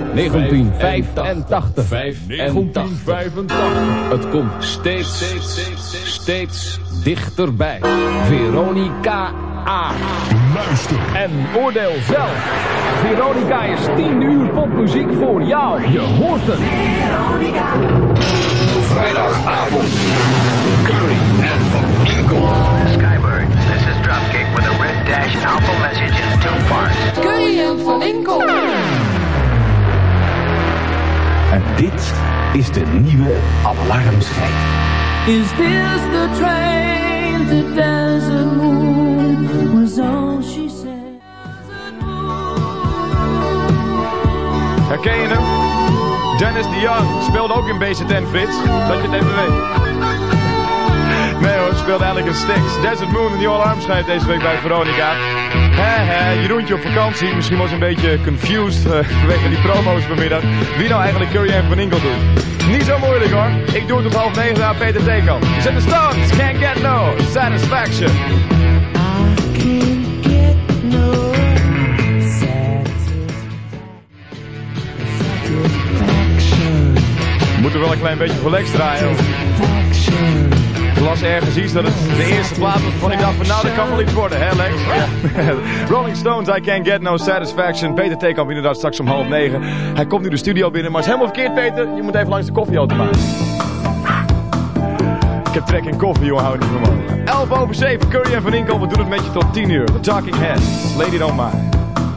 1985. 1985. Het komt steeds dichterbij. Veronica A. Luister. En oordeel zelf. Veronica is 10 uur popmuziek voor jou. Je hoort het. Veronica. Vrijdagavond. Curry en Van Inkel. Skybird, this is Dropkick with a red dash alpha message in 2 parts. Curry en Van Inkel. En dit is de nieuwe alarmschijf. Is this the train to Desert Moon? Was all she said. Herken je hem? Dennis de Jong speelde ook in BZ10, Frits. Dat je het even weet. Nee hoor, speelde eigenlijk in Styx. Desert Moon, een nieuwe alarmschijf deze week bij Veronica. Jeroentje op vakantie. Misschien was een beetje confused vanwege die promo's vanmiddag. Wie nou eigenlijk Curry en Van Inkel doet. Niet zo moeilijk hoor. Ik doe het tot 8:30 aan Peter Theekant. Je zet de Stones, can't get no satisfaction. I can't get no satisfaction. We moeten wel een klein beetje voor Lex draaien. Ik las ergens iets dat het de eerste plaat was waarvan ik dacht van nou dat kan wel iets worden, hè Lex? Ja. Rolling Stones, I Can't Get No Satisfaction. Peter Theekamp inderdaad straks om 8:30. Hij komt nu de studio binnen, maar het is helemaal verkeerd Peter. Je moet even langs de koffieautomaat. Ik heb trek in koffie, jongen, hou niet van me. 11:07, Curry en Van Inkel, we doen het met je tot 10 uur. The Talking Heads, Lady Don't Mind.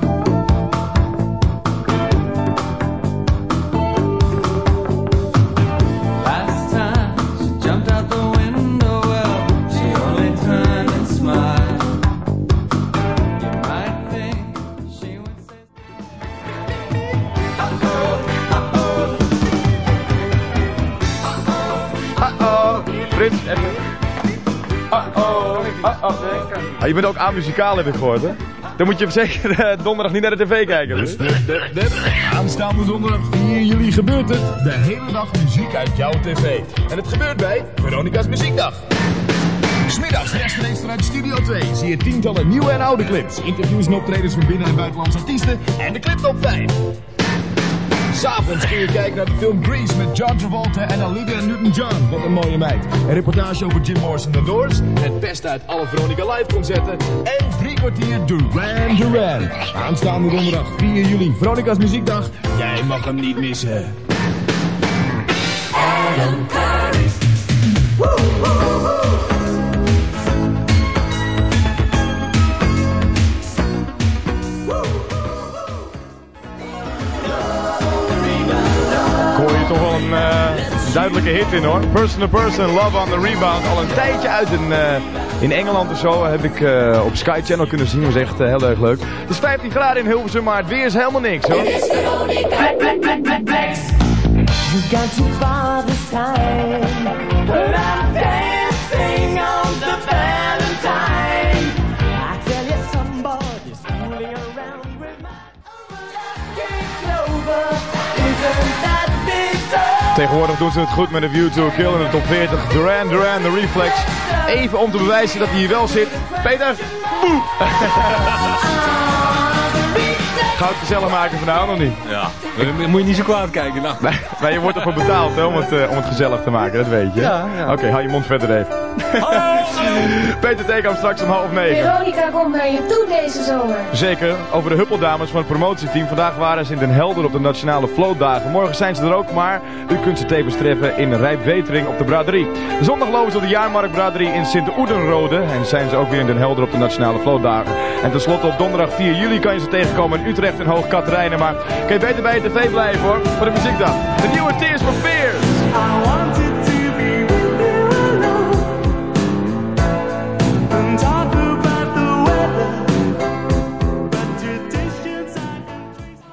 Je bent ook amuzikaal, heb ik gehoord, hè? Dan moet je zeker donderdag niet naar de tv kijken. Dus. Aanstaande donderdag 4 juli gebeurt het. De hele dag muziek uit jouw tv. En het gebeurt bij Veronica's Muziekdag. 'Smiddags rechtstreeks vanuit Studio 2 zie je tientallen nieuwe en oude clips. Interviews en optredens van binnen- en buitenlandse artiesten. En de cliptop 5. 'S'avonds kun je kijken naar de film Grease met John Travolta en Olivia Newton-John. Wat een mooie meid. Een reportage over Jim Morrison The Doors. Het beste uit alle Veronica live concerten. En 3 kwartier Duran Duran. Aanstaande donderdag 4 juli. Veronica's Muziekdag. Jij mag hem niet missen. Adam Curry. Woo, woo, woo. Hoor je toch wel een duidelijke hit in hoor. Person to Person, Love on the Rebound. Al een tijdje uit in Engeland of zo heb ik op Sky Channel kunnen zien. Dat was echt heel erg leuk. Het is 15 graden in Hilversum, maar het weer is helemaal niks hoor. It is Veronica. You got too far this time. But I'm dancing on the Valentine. I tell you somebody's fooling around with my Clover. Isn't that bizarre? Tegenwoordig doen ze het goed met de View to a Kill in de top 40. Duran Duran, de Reflex. Even om te bewijzen dat hij hier wel zit. Peter, boe! Ga het gezellig maken vanavond of niet? Ja, dan moet je niet zo kwaad kijken. Nou. Maar je wordt ervoor betaald hè, om het gezellig te maken, dat weet je. Ja. Oké, hou je mond verder even. Peter Theekamp straks om 8:30. Veronica komt naar je toe deze zomer. Zeker, over de huppeldames van het promotieteam. Vandaag waren ze in Den Helder op de Nationale Floatdagen. Morgen zijn ze er ook, maar u kunt ze tevens treffen in Rijpwetering op de Braderie. Zondag lopen ze op de Jaarmarkt Braderie in Sint-Oedenrode. En zijn ze ook weer in Den Helder op de Nationale Floatdagen. En tenslotte op donderdag 4 juli kan je ze tegenkomen in Utrecht en Hoog Katerijnen. Maar kun je beter bij je tv blijven hoor, voor de muziekdag. De nieuwe Tears for Fears. I wanted to be with you alone and talk about the weather, but traditions I can trace.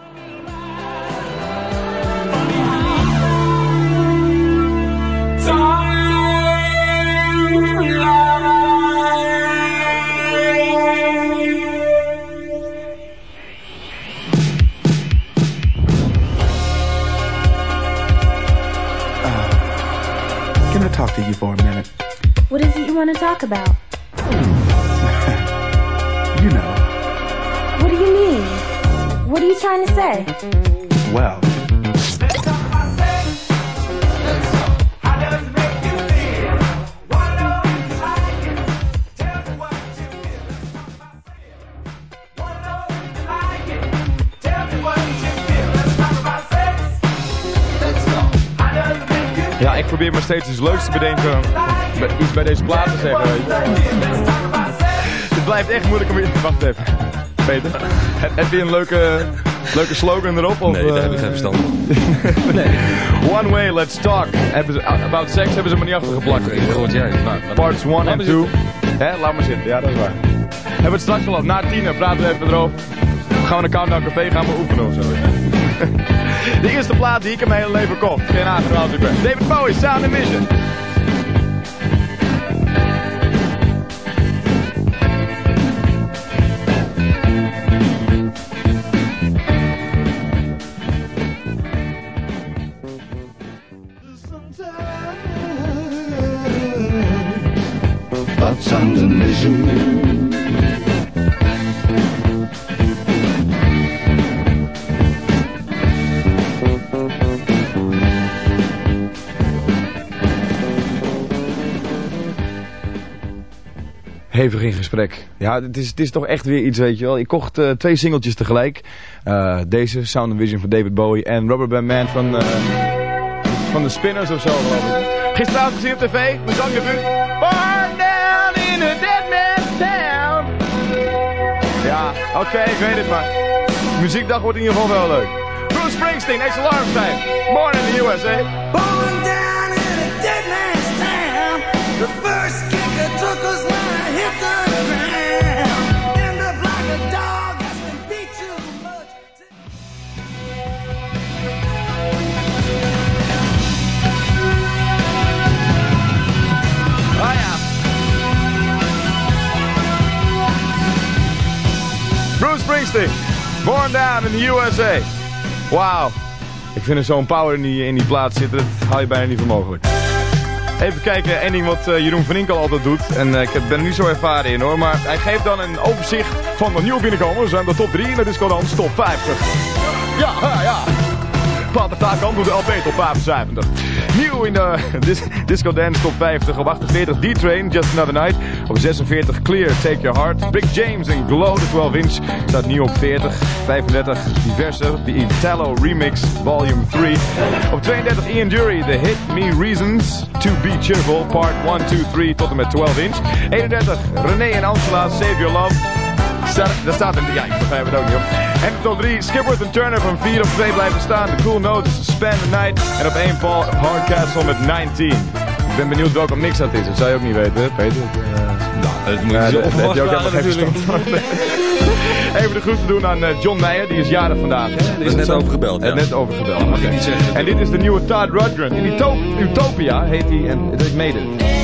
Can I talk to you for a minute? What is it you want to talk about? You know. What do you mean? What are you trying to say? Well, Ja, ik probeer maar steeds iets leuks te bedenken. Iets bij deze plaat te zeggen, weet je. Het blijft echt moeilijk om je... Wacht even. Peter, heb je een leuke slogan erop? Of, nee, daar heb ik geen verstand van. Nee. One way, let's talk. About sex hebben ze maar niet achtergeplakt. Goed, jij. Parts 1 en 2. Laat maar zitten, ja, dat is waar. Hebben we het straks al op. Na 10 praten we even erover. Gaan we naar Countdown Café, gaan we oefenen of zo. De eerste plaat die ik in mijn hele leven kocht. Geen aangehaald ik ben. David Bowie, Sound and Vision. Sound and Vision. Hevig in gesprek. Ja, het is toch echt weer iets, weet je wel. Ik kocht 2 singeltjes tegelijk. Deze, Sound and Vision van David Bowie en Rubber Band Man van de Spinners of zo, geloof ik. Gisteravond gezien op tv, mijn zangdebuut. Born down in a dead man's town. Ja, oké, ik weet het, maar muziekdag wordt in ieder geval wel leuk. Bruce Springsteen, Axel Armstein. Born in the USA. Born down in a dead man's town. The first kick that took us when I hit the ground. End up like a dog that's been beat too much. Oh ja. Bruce Springsteen, Born Down in the USA. Wauw. Ik vind er zo'n power in die plaat zitten, dat haal je bijna niet voor mogelijk. Even kijken, één ding wat Jeroen van Inkel altijd doet. En ik ben er niet zo ervaren in hoor, maar hij geeft dan een overzicht van de nieuwe binnenkomers. En de top 3 en dat is dan top 50. Ja. Pater Takan doet de LP top 75. Nieuw in de Disco Dance top 50. Op 48 D-Train, Just Another Night. Op 46 Clear, Take Your Heart. Big James en Glow, de 12 inch. Staat nieuw op 40. 35 Diverse, de Italo Remix Volume 3. Op 32 Ian Dury, The Hit Me Reasons to Be Cheerful. Part 1, 2, 3 tot en met 12 inch. 31 René en Angela, Save Your Love. Dat staat in de... Ja, ik begrijp het ook niet op. En top 3, Skipworth en Turner van 4 op 2 blijven staan. The Cool Notes, Spend the Night. En op 1 Paul Hardcastle met 19. Ik ben benieuwd welke mix dat is. Dat zou je ook niet weten, hè, Peter? Dat moet je zo heb je ook helemaal geen verstand van. Even de groeten doen aan John Meijer, die is jarig vandaag. Hè? Er is net over gebeld. Ja. Net over gebeld. Mag ik niet zeggen. En dit is de nieuwe Todd Rundgren. In Utopia heet hij en het mede.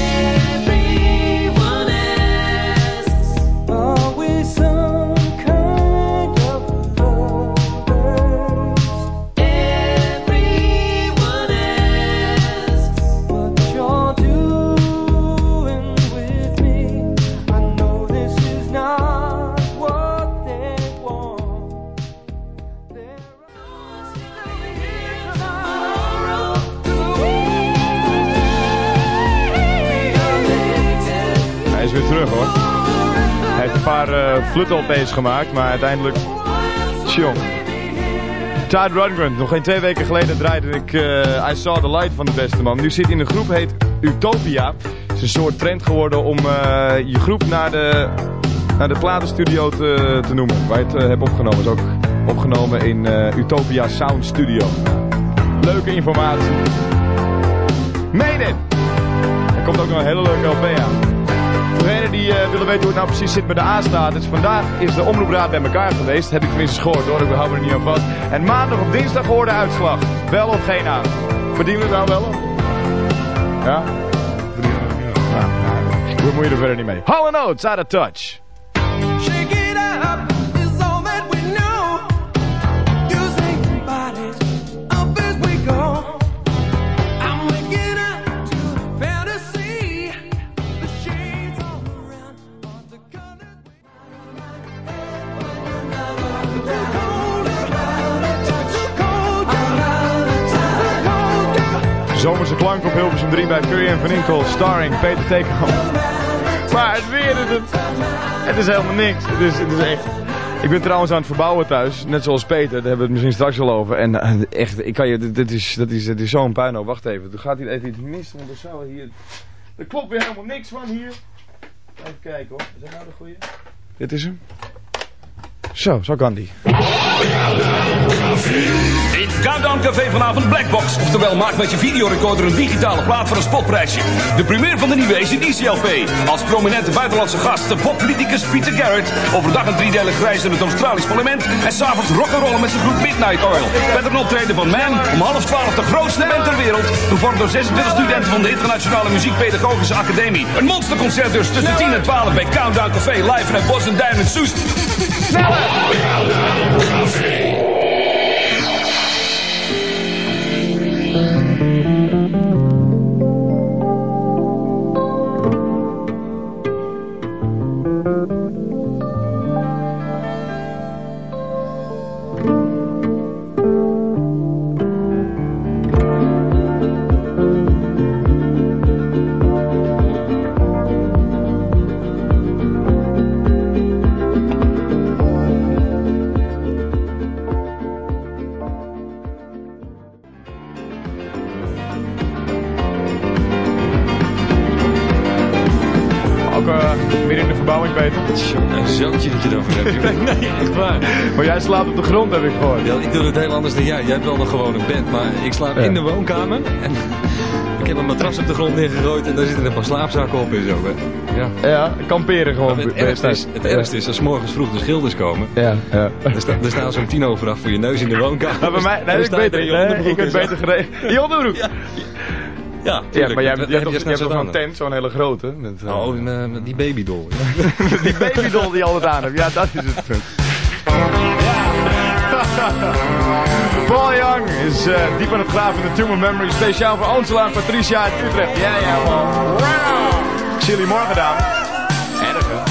Weer terug hoor. Hij heeft een paar flut-LP's gemaakt, maar uiteindelijk... Tjong. Todd Rundgren, nog geen 2 weken geleden draaide ik I Saw the Light van de beste man. Nu zit in een groep, heet Utopia. Het is een soort trend geworden om je groep naar de platenstudio te noemen. Waar je het hebt opgenomen. Is ook opgenomen in Utopia Sound Studio. Leuke informatie. Meen it! Er komt ook nog een hele leuke LP aan. Voor degenen die willen weten hoe het nou precies zit met de A-status. Vandaag is de omroepraad bij elkaar geweest. Heb ik tenminste gehoord hoor, ik hou me er niet aan vast. En maandag op dinsdag hoorde de uitslag. Wel of geen aan. Verdienen we het nou wel? Ja? Verdienen we het niet? Nou, we bemoeien er verder niet mee. Hall & Oates, Out of Touch. Shake it up is all that we know. Using bodies up as we go. I'm waking up to fantasy. The shades all around are the colors we Zomerse klank op Hilversum 3 bij Curry en Van Inkel, starring Peter Tekamp. Maar het weer is het is helemaal niks. Het is echt... Ik ben trouwens aan het verbouwen thuis, net zoals Peter, daar hebben we het misschien straks al over. En echt, ik kan je, dit is zo'n puinhoop. Wacht even, er gaat hier even iets mis, want er zou hier... Er klopt weer helemaal niks van hier. Even kijken hoor, is dat nou de goeie? Dit is hem. Zo kan die. In Countdown Café vanavond Blackbox. Oftewel, maak met je videorecorder een digitale plaat voor een spotprijsje. De première van de nieuwe ACDC-LP. Als prominente buitenlandse gast de poppoliticus Peter Garrett. Overdag een driedelig reis in het Australisch parlement. En s'avonds rock'n'rollen met zijn groep Midnight Oil. Verder een optreden van Man om 11:30 de grootste band ter wereld. Gevormd door 26 studenten van de Internationale Muziekpedagogische Academie. Een monsterconcert dus tussen 10 en 12 bij Countdown Café live in het Bos en Duin in Soest. Sneller! Countdown Café. Weer in de verbouwing, Peter. Een zootje dat je erover hebt. Nee, echt waar. Maar jij slaapt op de grond, heb ik gehoord. Ja, ik doe het heel anders dan jij. Jij hebt wel nog gewoon een bed, maar ik slaap in de woonkamer. En ik heb een matras op de grond neergegooid en daar zitten een paar slaapzakken op en zo. Hè. Ja, kamperen gewoon. Het ergste is als 's morgens vroeg de schilders komen. Ja. Er staan zo'n 10:00 voor je neus in de woonkamer. Maar bij mij, nee, ik weet het beter gereden. Je onderbroek? Ja, maar jij hebt toch een tent, zo'n hele grote? Met, die babydol. Die babydol die je altijd aan hebt, ja, dat is het punt. Paul Young is diep aan het graven in de Tomb of Memory, speciaal voor Angela en Patricia uit Utrecht. Ja, man. Ik zie jullie morgen gedaan. Erg, hè?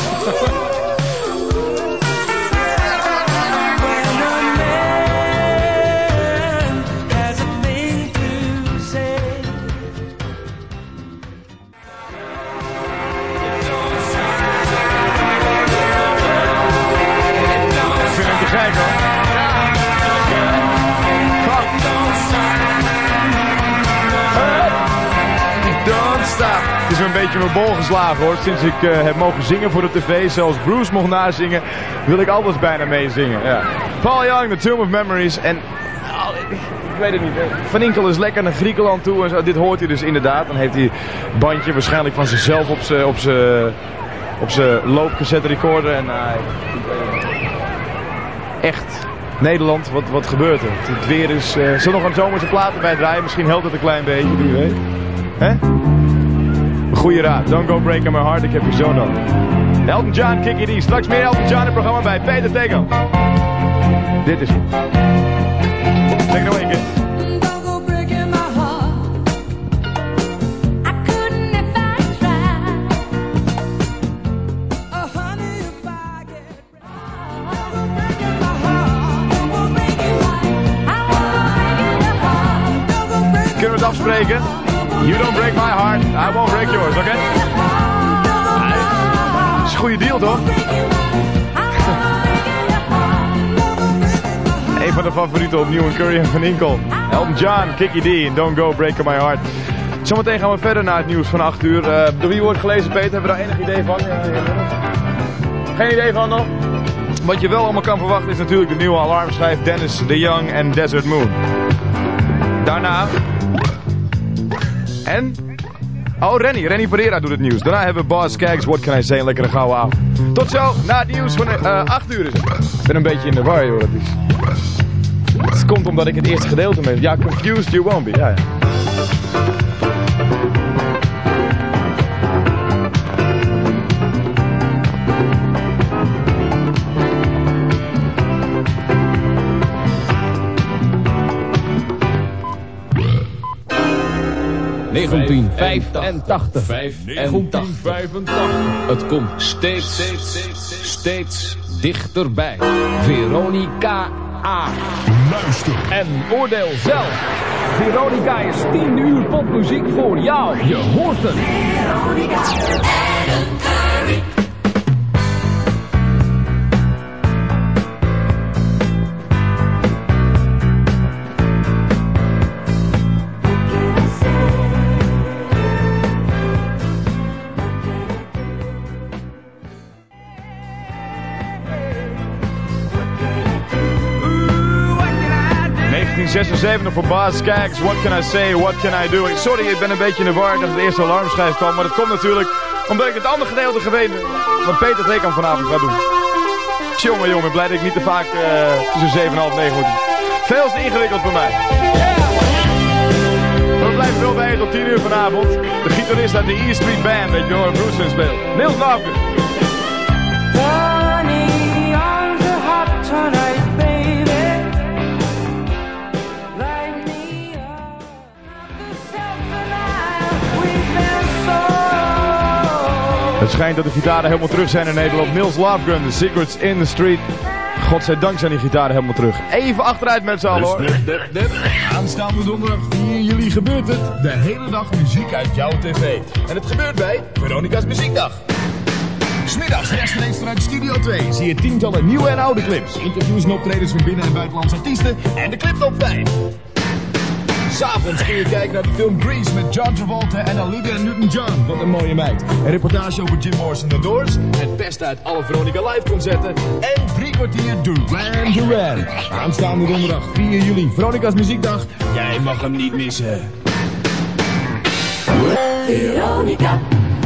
Kijk hoor. Don't stop. Het is me een beetje mijn bol geslagen hoor. Sinds ik heb mogen zingen voor de tv, zelfs Bruce mocht nazingen, wil ik alles bijna meezingen. Ja. Paul Young, The Tomb of Memories. En ik weet het niet. Van Inkel is lekker naar Griekenland toe en zo. Dit hoort hij dus inderdaad. Dan heeft hij een bandje waarschijnlijk van zichzelf op zijn loopcassette recorder. En echt, Nederland, wat gebeurt er? Het weer is... zullen we nog een zomerse platen bij draaien? Misschien helpt het een klein beetje, wie weet. Hè? Een goede raad. Don't go breaking my heart, ik heb je zo nodig. Elton John, Kiki D. Straks meer Elton John in het programma bij Peter Tego. Dit is hem. Take it away, kid. Kunnen we het afspreken? You don't break my heart, I won't break yours, oké? Dat is een goede deal, toch? Een van de favorieten opnieuw in Curry en Van Inkel. Elton John, Kiki D en Don't Go Breaking My Heart. Zometeen gaan we verder naar het nieuws van 8 uur. Door wie wordt gelezen, Peter? Hebben we daar enig idee van? Geen idee van nog? Wat je wel allemaal kan verwachten is natuurlijk de nieuwe alarmschijf Dennis de Young en Desert Moon. Daarna... En? Oh, Renny Pereira doet het nieuws. Daarna hebben we Boss Skaggs, What Can I Say, een lekkere gouden avond. Tot zo, na het nieuws van 8 uur is het. Ik ben een beetje in de war, joh. Het komt omdat ik het eerste gedeelte mee... Ja, confused you won't be, ja. Het komt steeds dichterbij. Veronica A. Luister en oordeel zelf. Veronica is 10 uur popmuziek voor jou. Je hoort het. Veronica en Curry. 1976 voor Bas Skaggs. What can I say, what can I do? Sorry, ik ben een beetje in de war dat de eerste alarmschijf kwam. Maar dat komt natuurlijk omdat ik het andere gedeelte geweten wat Peter Trekamp vanavond gaat doen. Jongen, blij dat ik niet te vaak tussen 7 en half 9 moet. Veel te ingewikkeld voor mij. Maar we blijven wel bij tot 10 uur vanavond. De gitarist uit de E Street Band, weet je wel, waar Bruce in speelt. Niels Lafken. Het schijnt dat de gitaren helemaal terug zijn in Nederland. Niels Lofgren, The Secrets in the Street. Godzijdank zijn die gitaren helemaal terug. Even achteruit met z'n allen hoor. Aanstaande donderdag 4 juli gebeurt het. De hele dag muziek uit jouw tv. En het gebeurt bij Veronica's Muziekdag. 'S Middags rechtstreeks vanuit Studio 2 zie je tientallen nieuwe en oude clips. Interviews en optredens van binnen- en buitenlandse artiesten. En de cliptop 5. 'S'avonds kun je kijken naar de film Grease met John Travolta en Olivia Newton-John. Wat een mooie meid. Een reportage over Jim Morrison en The Doors. Het beste uit alle Veronica Live concerten. En 3 kwartier Duran Duran. Aanstaande donderdag 4 juli. Veronica's Muziekdag. Jij mag hem niet missen. Veronica.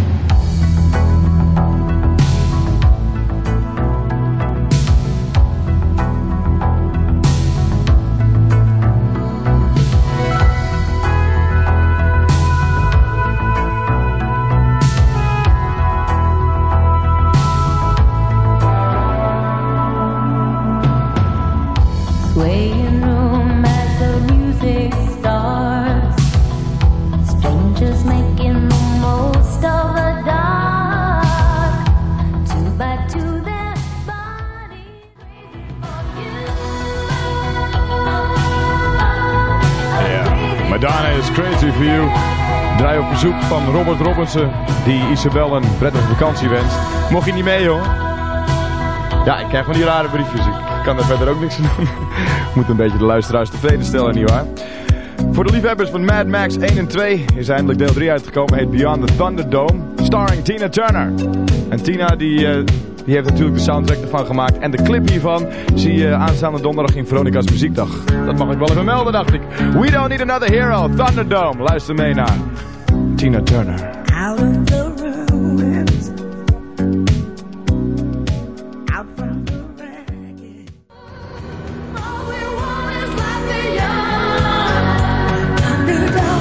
Swaying room as the music starts, strangers making the most of the dark, 2 by 2 their bodies Ja, Madonna is crazy for you. Draai op verzoek van Robert Robinson, die Isabel een prettige vakantie wenst. Mocht je niet mee hoor. Ja, ik krijg van die rare briefjes. Ik kan er verder ook niks aan doen. Moet een beetje de luisteraars tevreden stellen, nietwaar? Voor de liefhebbers van Mad Max 1 en 2 is eindelijk deel 3 uitgekomen. Heet Beyond the Thunderdome. Starring Tina Turner. En Tina die heeft natuurlijk de soundtrack ervan gemaakt. En de clip hiervan zie je aanstaande donderdag in Veronica's Muziekdag. Dat mag ik wel even melden, dacht ik. We don't need another hero. Thunderdome. Luister mee naar Tina Turner. Out of the ruins. Out from the wreckage. All we want is like the young. Thunderdome.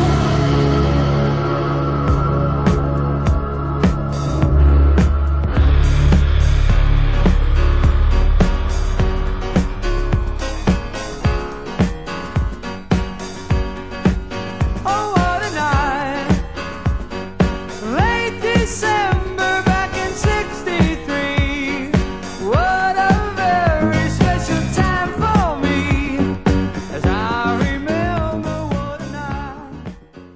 Oh, what a night. Late December back in 63. What a very special time for me. As I remember what a night.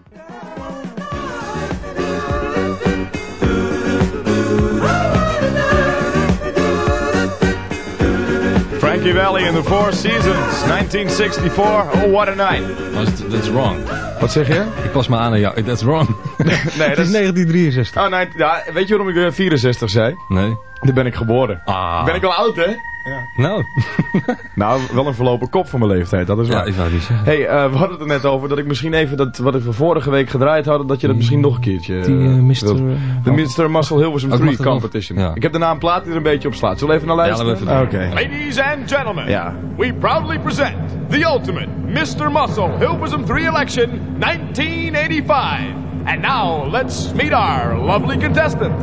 Frankie Valli in the Four Seasons, 1964. Oh, what a night. That's wrong. Wat zeg je? Ik pas me aan jou. That's wrong. Nee, Het is 1963. Oh, nee, ja, weet je waarom ik 64 zei? Nee. Daar ben ik geboren. Ben ik al oud, hè? Ja. Nou. Nou, wel een verlopen kop voor mijn leeftijd, dat is waar. Ja, ik wou niet zeggen. Hey, we hadden het er net over dat ik misschien even dat wat we vorige week gedraaid hadden, dat je dat misschien nog een keertje de Mr. Muscle Hilversum 3 Competition. Ja. Ik heb daarna een plaat die er een beetje op slaat. Zullen we even naar luisteren? Ja, Oké. Ladies and gentlemen, Ja. we proudly present the ultimate Mr. Muscle Hilversum 3 election 1985. And now let's meet our lovely contestants.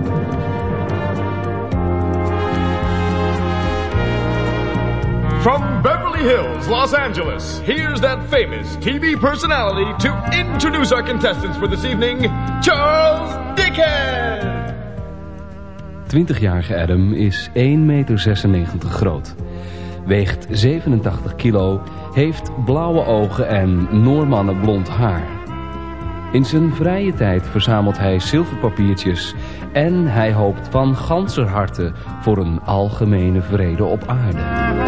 From Beverly Hills, Los Angeles, here's that famous TV personality to introduce our contestants for this evening, Charles Dickens. 20-jarige Adam is 1,96 meter groot. Weegt 87 kilo, heeft blauwe ogen en Noormannenblond haar. In zijn vrije tijd verzamelt hij zilverpapiertjes en hij hoopt van ganser harte voor een algemene vrede op aarde.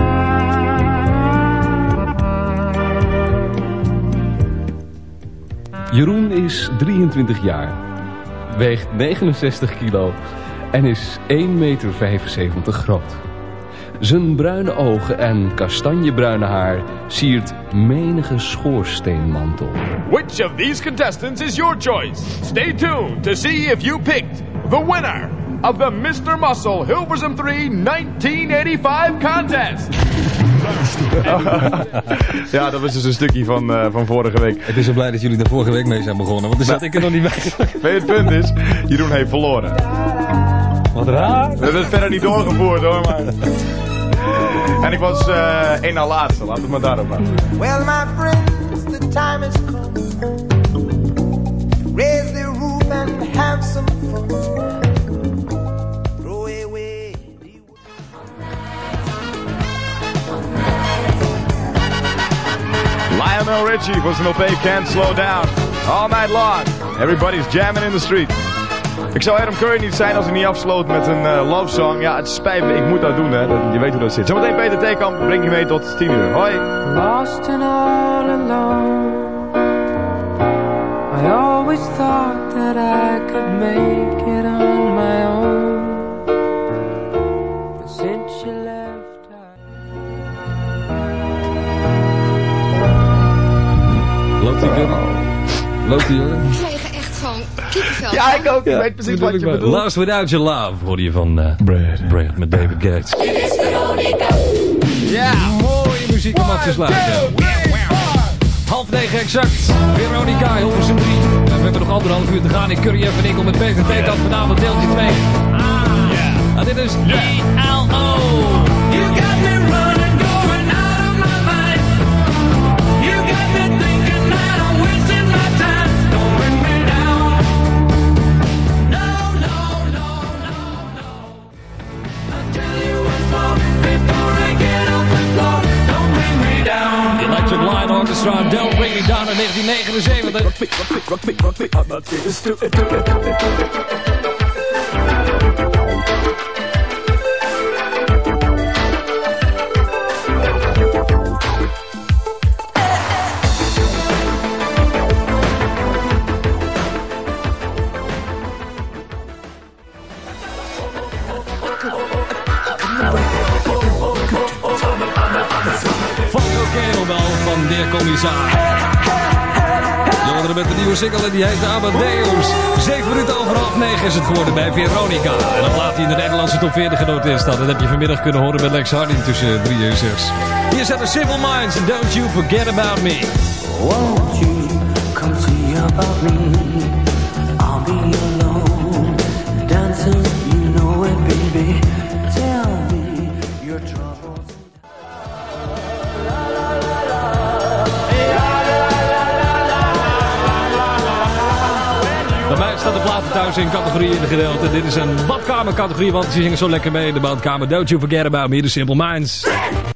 Jeroen is 23 jaar, weegt 69 kilo en is 1,75 meter groot. Zijn bruine ogen en kastanjebruine haar siert menige schoorsteenmantel. Which of these contestants is your choice? Stay tuned to see if you picked the winner of the Mr. Muscle Hilversum 3 1985 contest. Ja, dat was dus een stukje van vorige week. Ik ben zo blij dat jullie daar vorige week mee zijn begonnen, want dan zat ik er nog niet bij. Het punt is, Jeroen heeft verloren. Wat raar. We hebben het verder niet doorgevoerd hoor, maar... En ik was één na laatste, laten we het maar daarop houden. Well, my friends, the time has come. Raise the roof and have some fun. Throw away the... Lionel Richie was an LP Can't Slow Down. All night long. Everybody's jamming in the street. Ik zou Adam Curry niet zijn als hij niet afsloot met een love song. Ja, het spijt me, ik moet dat doen, hè. Je weet hoe dat zit. Zometeen Peter Theekamp, breng je mee tot 10 uur. Hoi. Lost and all alone. I always thought that I could make it on my own. But since you left, Loopt die Curry? Loopt die, hoor? Ik kreeg echt gewoon kippenvel. Ja, ik ook. Ik weet precies wat je bedoelt. Lost Without Your Love, hoor je van Brad met David Gates. Dit is Veronica. Ja, mooie muziek om af te sluiten. 8:30 exact. Veronica, Hilversum 3. We hebben nog 1,5 uur te gaan in Curry en Van Inkel met Peter Theekamp. Vanavond deeltje 2. Nou, dit is ELO. You got me running, going out of my mind. You got me thinking that I'm wasting my time. Don't bring me down. No, no, no, no, no. I'll tell you once more before I get off the floor. Don't bring me down. Electric Light Orchestra, Don't Bring Me Down in 1979. I'm not getting stupid. Van de heer commissaris. Jongeren met de nieuwe single en die heet Amadeus. 7 minuten over 8:30 is het geworden bij Veronica. En dan laat hij in de Nederlandse top 40 genoteerd staan. Dat heb je vanmiddag kunnen horen met Lex Harding tussen 3 en 6. Hier zijn de Simple Minds en Don't You Forget About Me. Won't you come see about me? I'll be alone, dancing, you know it, baby. Tell me your troubles. Bij mij staat de platen thuis in categorieën in de gedeelte. Dit is een badkamercategorie, want ze zingen zo lekker mee in de badkamer. Don't You Forget About Me, de Simple Minds.